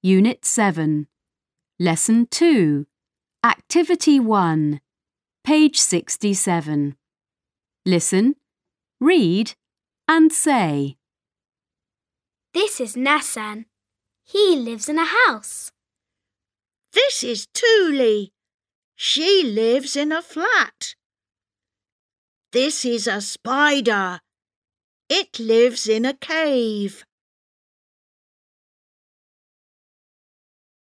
Unit 7, Lesson 2, Activity 1, page 67. Listen, read and say. This is Nassan. He lives in a house. This is Tuli. She lives in a flat. This is a spider. It lives in a cave.